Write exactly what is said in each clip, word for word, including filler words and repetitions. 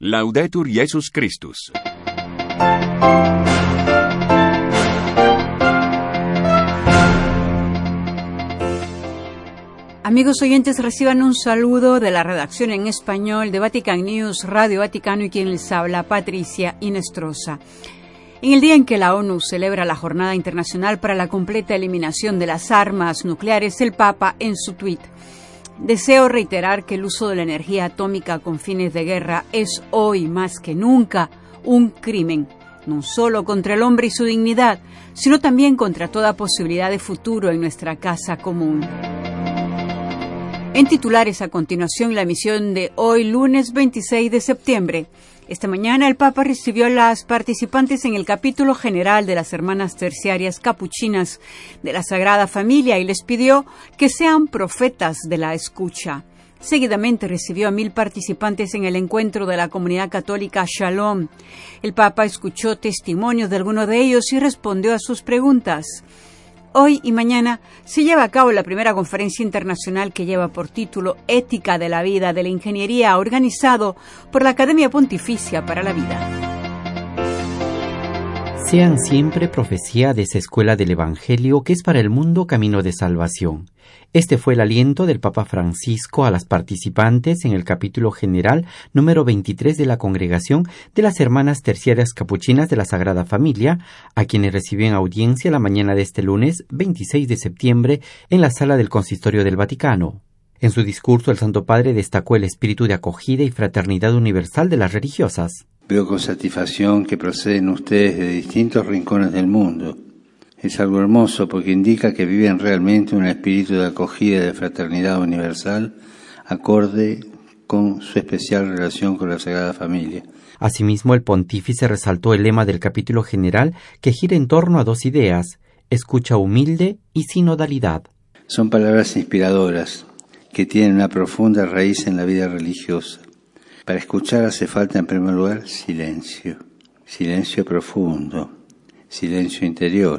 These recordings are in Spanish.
Laudetur Jesus Christus. Amigos oyentes, reciban un saludo de la redacción en español de Vatican News, Radio Vaticano, y quien les habla, Patricia Inestrosa. En el día en que la ONU celebra la Jornada Internacional para la completa eliminación de las armas nucleares, el Papa, en su tuit: deseo reiterar que el uso de la energía atómica con fines de guerra es hoy más que nunca un crimen, no solo contra el hombre y su dignidad, sino también contra toda posibilidad de futuro en nuestra casa común. En titulares, a continuación, la emisión de hoy, lunes veintiséis de septiembre. Esta mañana el Papa recibió a las participantes en el capítulo general de las Hermanas Terciarias Capuchinas de la Sagrada Familia y les pidió que sean profetas de la escucha. Seguidamente recibió a mil participantes en el encuentro de la comunidad católica Shalom. El Papa escuchó testimonios de algunos de ellos y respondió a sus preguntas. Hoy y mañana se lleva a cabo la primera conferencia internacional que lleva por título Ética de la Vida de la Ingeniería, organizado por la Academia Pontificia para la Vida. Sean siempre profecía de esa escuela del Evangelio que es para el mundo camino de salvación. Este fue el aliento del Papa Francisco a las participantes en el capítulo general número veintitrés de la Congregación de las Hermanas Terciarias Capuchinas de la Sagrada Familia, a quienes recibió en audiencia la mañana de este lunes veintiséis de septiembre en la sala del Consistorio del Vaticano. En su discurso, el Santo Padre destacó el espíritu de acogida y fraternidad universal de las religiosas. Veo con satisfacción que proceden ustedes de distintos rincones del mundo. Es algo hermoso porque indica que viven realmente un espíritu de acogida y de fraternidad universal acorde con su especial relación con la Sagrada Familia. Asimismo, el pontífice resaltó el lema del capítulo general que gira en torno a dos ideas: escucha humilde y sinodalidad. Son palabras inspiradoras que tienen una profunda raíz en la vida religiosa. Para escuchar hace falta en primer lugar silencio, silencio profundo, silencio interior,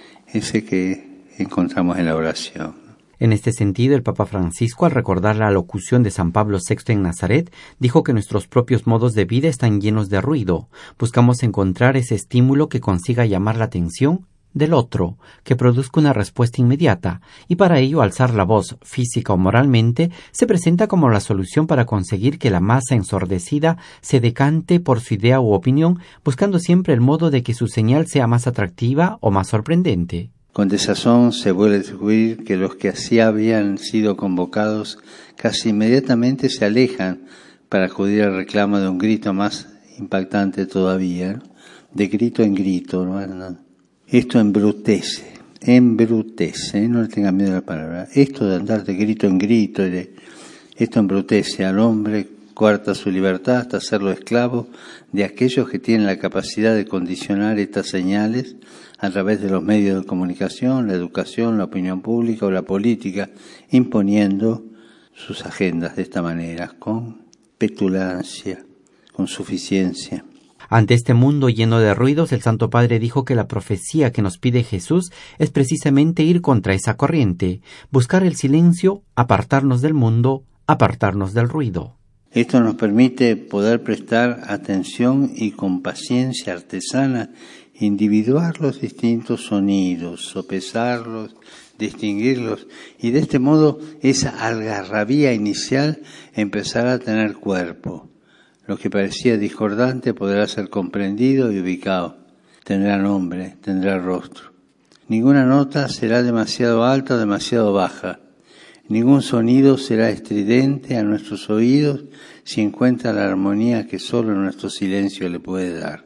ese que encontramos en la oración. En este sentido, el Papa Francisco, al recordar la locución de San Pablo sexto en Nazaret, dijo que nuestros propios modos de vida están llenos de ruido. Buscamos encontrar ese estímulo que consiga llamar la atención del otro, que produzca una respuesta inmediata, y para ello alzar la voz, física o moralmente, se presenta como la solución para conseguir que la masa ensordecida se decante por su idea u opinión, buscando siempre el modo de que su señal sea más atractiva o más sorprendente. Con desazón se vuelve a descubrir que los que así habían sido convocados casi inmediatamente se alejan para acudir al reclamo de un grito más impactante todavía, ¿no? De grito en grito, ¿no? Esto embrutece, embrutece, no le tengan miedo a la palabra. Esto de andar de grito en grito, de, esto embrutece al hombre, coarta su libertad hasta hacerlo esclavo de aquellos que tienen la capacidad de condicionar estas señales a través de los medios de comunicación, la educación, la opinión pública o la política, imponiendo sus agendas de esta manera, con petulancia, con suficiencia. Ante este mundo lleno de ruidos, el Santo Padre dijo que la profecía que nos pide Jesús es precisamente ir contra esa corriente, buscar el silencio, apartarnos del mundo, apartarnos del ruido. Esto nos permite poder prestar atención y con paciencia artesana individuar los distintos sonidos, sopesarlos, distinguirlos, y de este modo esa algarrabía inicial empezará a tener cuerpo. Lo que parecía discordante podrá ser comprendido y ubicado. Tendrá nombre, tendrá rostro. Ninguna nota será demasiado alta o demasiado baja. Ningún sonido será estridente a nuestros oídos si encuentra la armonía que solo nuestro silencio le puede dar.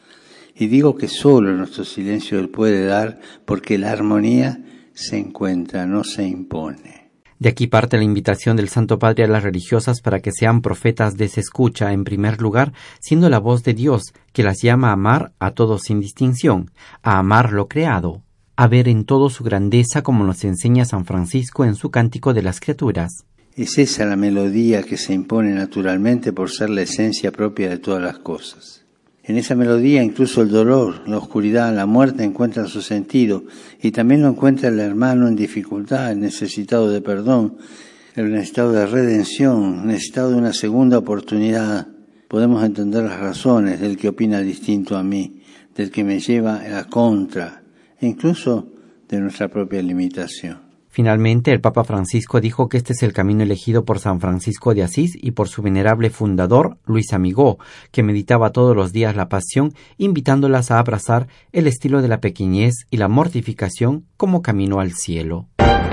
Y digo que solo nuestro silencio le puede dar porque la armonía se encuentra, no se impone. De aquí parte la invitación del Santo Padre a las religiosas para que sean profetas de esa escucha, en primer lugar, siendo la voz de Dios, que las llama a amar a todos sin distinción, a amar lo creado, a ver en todo su grandeza como nos enseña San Francisco en su Cántico de las Criaturas. Es esa la melodía que se impone naturalmente por ser la esencia propia de todas las cosas. En esa melodía incluso el dolor, la oscuridad, la muerte encuentran su sentido, y también lo encuentra el hermano en dificultad, el necesitado de perdón, el necesitado de redención, necesitado de una segunda oportunidad. podemos entender las razones del que opina distinto a mí, del que me lleva a la contra, e incluso de nuestra propia limitación. Finalmente, el Papa Francisco dijo que este es el camino elegido por San Francisco de Asís y por su venerable fundador, Luis Amigó, que meditaba todos los días la pasión, invitándolas a abrazar el estilo de la pequeñez y la mortificación como camino al cielo.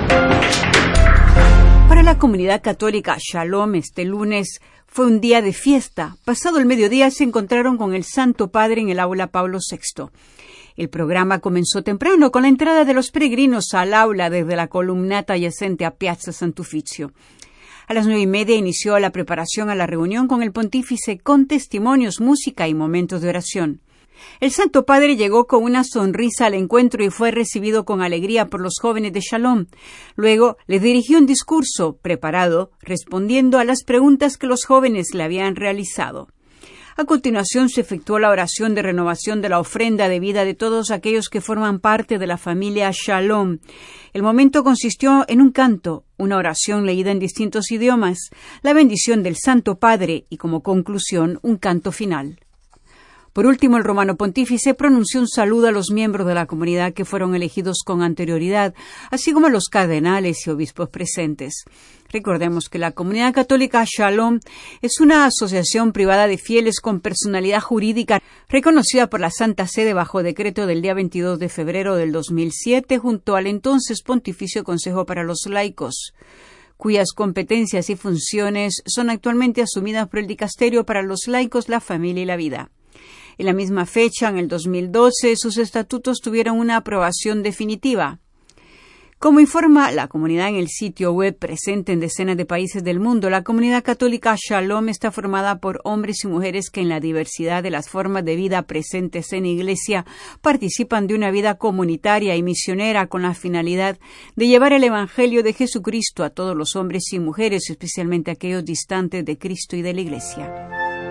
Para la comunidad católica Shalom, este lunes fue un día de fiesta. Pasado el mediodía se encontraron con el Santo Padre en el aula Pablo sexto. El programa comenzó temprano con la entrada de los peregrinos al aula desde la columnata adyacente a Piazza Sant'Uffizio. A las nueve y media inició la preparación a la reunión con el pontífice con testimonios, música y momentos de oración. El Santo Padre llegó con una sonrisa al encuentro y fue recibido con alegría por los jóvenes de Shalom. Luego les dirigió un discurso preparado, respondiendo a las preguntas que los jóvenes le habían realizado. A continuación se efectuó la oración de renovación de la ofrenda de vida de todos aquellos que forman parte de la familia Shalom. El momento consistió en un canto, una oración leída en distintos idiomas, la bendición del Santo Padre y, como conclusión, un canto final. Por último, el romano pontífice pronunció un saludo a los miembros de la comunidad que fueron elegidos con anterioridad, así como a los cardenales y obispos presentes. Recordemos que la comunidad católica Shalom es una asociación privada de fieles con personalidad jurídica reconocida por la Santa Sede bajo decreto del día veintidós de febrero del dos mil siete junto al entonces Pontificio Consejo para los Laicos, cuyas competencias y funciones son actualmente asumidas por el Dicasterio para los Laicos, la Familia y la Vida. En la misma fecha, en el dos mil doce, sus estatutos tuvieron una aprobación definitiva. Como informa la comunidad en el sitio web presente en decenas de países del mundo, la comunidad católica Shalom está formada por hombres y mujeres que en la diversidad de las formas de vida presentes en Iglesia participan de una vida comunitaria y misionera con la finalidad de llevar el Evangelio de Jesucristo a todos los hombres y mujeres, especialmente aquellos distantes de Cristo y de la Iglesia.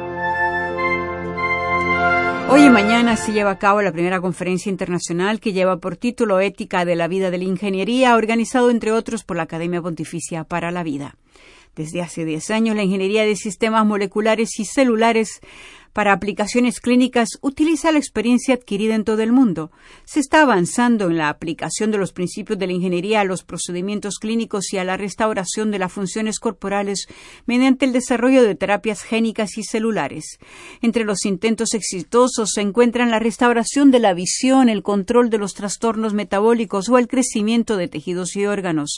Hoy y mañana se lleva a cabo la primera conferencia internacional que lleva por título Ética de la Vida de la Ingeniería, organizado entre otros por la Academia Pontificia para la Vida. Desde hace diez años, la ingeniería de sistemas moleculares y celulares para aplicaciones clínicas utiliza la experiencia adquirida en todo el mundo. Se está avanzando en la aplicación de los principios de la ingeniería a los procedimientos clínicos y a la restauración de las funciones corporales mediante el desarrollo de terapias génicas y celulares. Entre los intentos exitosos se encuentran la restauración de la visión, el control de los trastornos metabólicos o el crecimiento de tejidos y órganos.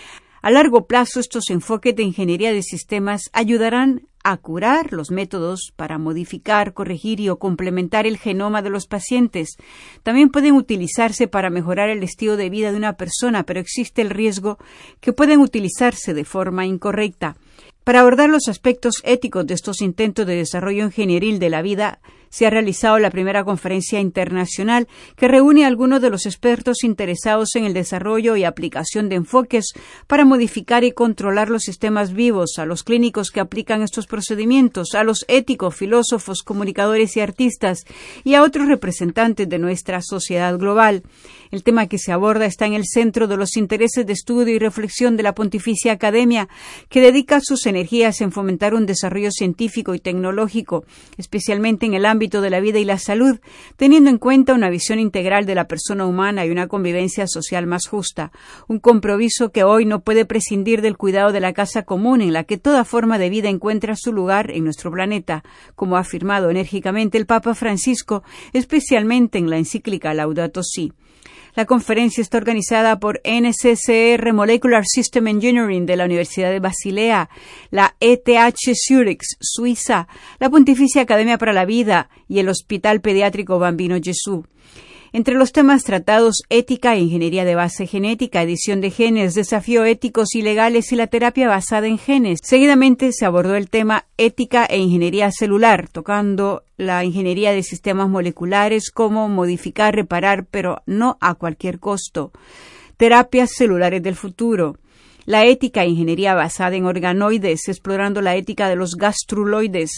A largo plazo, estos enfoques de ingeniería de sistemas ayudarán a curar los métodos para modificar, corregir y o complementar el genoma de los pacientes. También pueden utilizarse para mejorar el estilo de vida de una persona, pero existe el riesgo que pueden utilizarse de forma incorrecta. Para abordar los aspectos éticos de estos intentos de desarrollo ingenieril de la vida, se ha realizado la primera conferencia internacional que reúne a algunos de los expertos interesados en el desarrollo y aplicación de enfoques para modificar y controlar los sistemas vivos, a los clínicos que aplican estos procedimientos, a los éticos, filósofos, comunicadores y artistas, y a otros representantes de nuestra sociedad global. El tema que se aborda está en el centro de los intereses de estudio y reflexión de la Pontificia Academia, que dedica sus energías en fomentar un desarrollo científico y tecnológico, especialmente en el ámbito de la vida y la salud, teniendo en cuenta una visión integral de la persona humana y una convivencia social más justa, un compromiso que hoy no puede prescindir del cuidado de la casa común en la que toda forma de vida encuentra su lugar en nuestro planeta, como ha afirmado enérgicamente el Papa Francisco, especialmente en la encíclica Laudato Si. La conferencia está organizada por N C C R Molecular System Engineering de la Universidad de Basilea, la E T H Zurich, Suiza, la Pontificia Academia para la Vida y el Hospital Pediátrico Bambino Gesù. Entre los temas tratados, ética e ingeniería de base genética, edición de genes, desafíos éticos y legales y la terapia basada en genes. Seguidamente se abordó el tema ética e ingeniería celular, tocando la ingeniería de sistemas moleculares, cómo modificar, reparar, pero no a cualquier costo. Terapias celulares del futuro. La ética e ingeniería basada en organoides, explorando la ética de los gastruloides.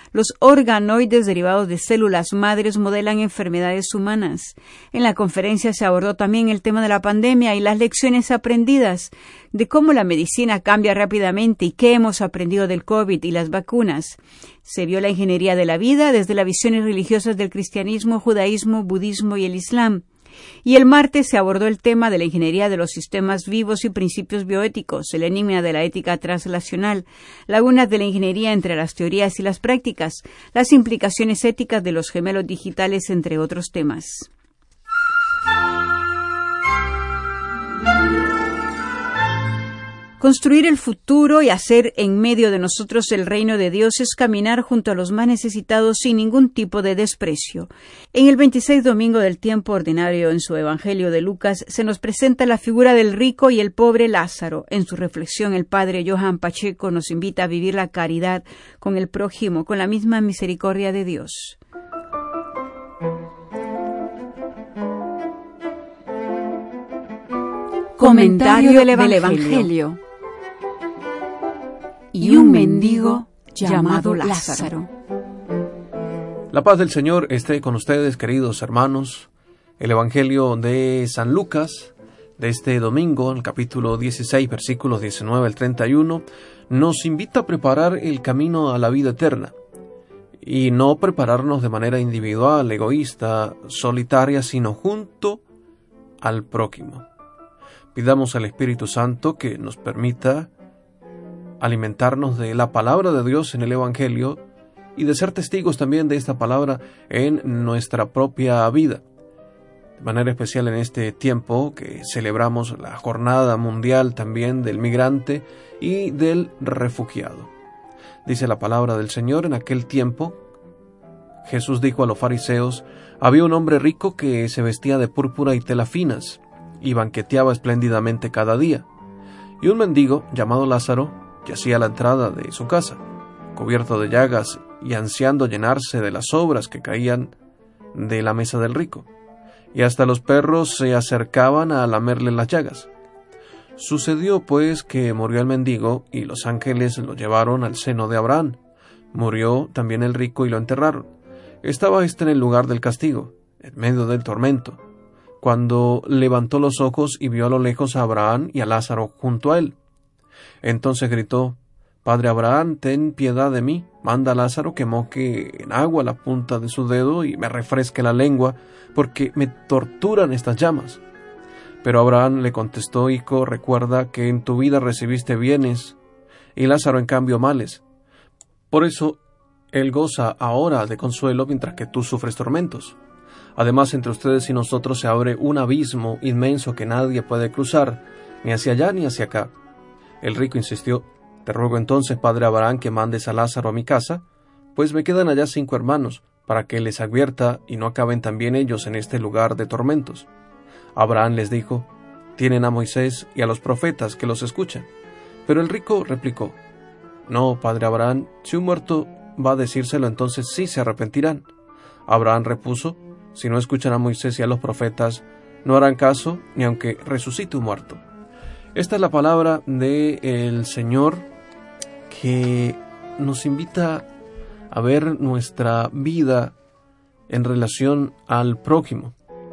Los organoides derivados de células madres modelan enfermedades humanas. En la conferencia se abordó también el tema de la pandemia y las lecciones aprendidas, de cómo la medicina cambia rápidamente y qué hemos aprendido del COVID y las vacunas. Se vio la ingeniería de la vida desde las visiones religiosas del cristianismo, judaísmo, budismo y el islam. Y el martes se abordó el tema de la ingeniería de los sistemas vivos y principios bioéticos, el enigma de la ética translacional, lagunas de la ingeniería entre las teorías y las prácticas, las implicaciones éticas de los gemelos digitales, entre otros temas. Construir el futuro y hacer en medio de nosotros el reino de Dios es caminar junto a los más necesitados sin ningún tipo de desprecio. En el veintiséis domingo del tiempo ordinario, en su Evangelio de Lucas, se nos presenta la figura del rico y el pobre Lázaro. En su reflexión, el padre Johan Pacheco nos invita a vivir la caridad con el prójimo, con la misma misericordia de Dios. Comentario del Evangelio. Del Evangelio. Y un mendigo llamado Lázaro. La paz del Señor esté con ustedes, queridos hermanos. El Evangelio de San Lucas, de este domingo, el capítulo dieciséis, versículos diecinueve al treinta y uno, nos invita a preparar el camino a la vida eterna. Y no prepararnos de manera individual, egoísta, solitaria, sino junto al prójimo. Pidamos al Espíritu Santo que nos permita alimentarnos de la palabra de Dios en el Evangelio y de ser testigos también de esta palabra en nuestra propia vida. De manera especial en este tiempo que celebramos la Jornada Mundial también del Migrante y del Refugiado. Dice la palabra del Señor: en aquel tiempo Jesús dijo a los fariseos: había un hombre rico que se vestía de púrpura y telas finas y banqueteaba espléndidamente cada día. Y un mendigo llamado Lázaro yacía a la entrada de su casa, cubierto de llagas y ansiando llenarse de las sobras que caían de la mesa del rico, y hasta los perros se acercaban a lamerle las llagas. Sucedió pues que murió el mendigo y los ángeles lo llevaron al seno de Abraham. Murió también el rico y lo enterraron. Estaba éste en el lugar del castigo, en medio del tormento, cuando levantó los ojos y vio a lo lejos a Abraham y a Lázaro junto a él. Entonces gritó: Padre Abraham, ten piedad de mí, manda a Lázaro que moje en agua la punta de su dedo y me refresque la lengua, porque me torturan estas llamas. Pero Abraham le contestó: Hijo, recuerda que en tu vida recibiste bienes, y Lázaro en cambio males. Por eso él goza ahora de consuelo, mientras que tú sufres tormentos. Además, entre ustedes y nosotros se abre un abismo inmenso que nadie puede cruzar, ni hacia allá ni hacia acá. El rico insistió: Te ruego entonces, padre Abraham, que mandes a Lázaro a mi casa, pues me quedan allá cinco hermanos, para que les advierta y no acaben también ellos en este lugar de tormentos. Abraham les dijo: Tienen a Moisés y a los profetas que los escuchan. Pero el rico replicó: No, padre Abraham, si un muerto va a decírselo, entonces sí se arrepentirán. Abraham repuso: Si no escuchan a Moisés y a los profetas, no harán caso ni aunque resucite un muerto. Esta es la palabra del Señor que nos invita a ver nuestra vida en relación al prójimo.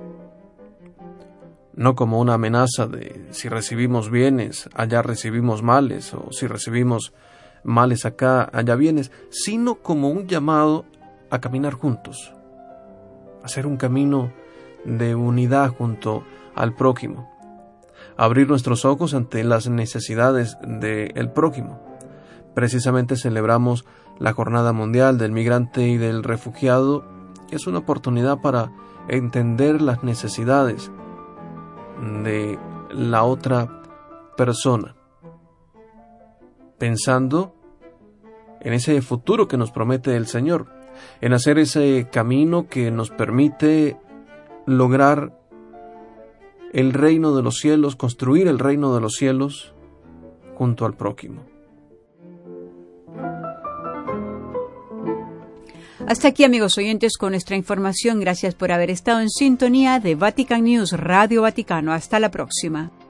No como una amenaza de si recibimos bienes, allá recibimos males, o si recibimos males acá, allá bienes, sino como un llamado a caminar juntos, a hacer un camino de unidad junto al prójimo. Abrir nuestros ojos ante las necesidades del prójimo. Precisamente celebramos la Jornada Mundial del Migrante y del Refugiado. Es una oportunidad para entender las necesidades de la otra persona, pensando en ese futuro que nos promete el Señor, en hacer ese camino que nos permite lograr el reino de los cielos, construir el reino de los cielos junto al prójimo. Hasta aquí, amigos oyentes, con nuestra información. Gracias por haber estado en sintonía de Vatican News, Radio Vaticano. Hasta la próxima.